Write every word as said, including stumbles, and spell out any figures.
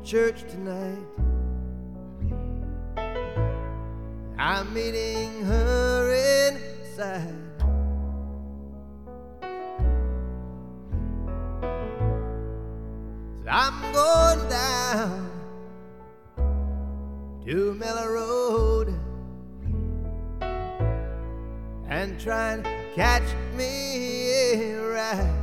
church tonight. I'm meeting her inside. So I'm going down to Miller Road and try and catch me a ride.